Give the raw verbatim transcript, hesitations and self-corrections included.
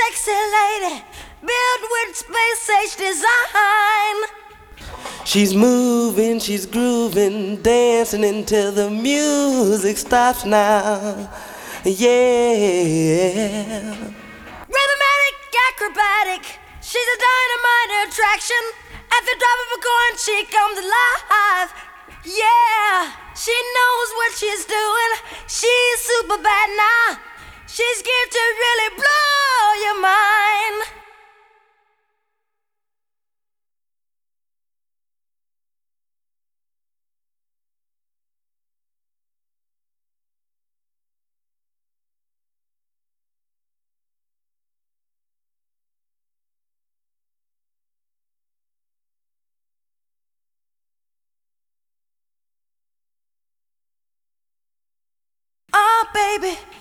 sexy lady, built with space age design. She's moving, she's grooving, dancing until the music stops now. Yeah. Rhythmatic, acrobatic, she's a dynamite attraction. At the drop of a coin, she comes alive. Yeah, she knows what she's doing. She's super bad now. She's geared to really blow your mind. Oh, baby.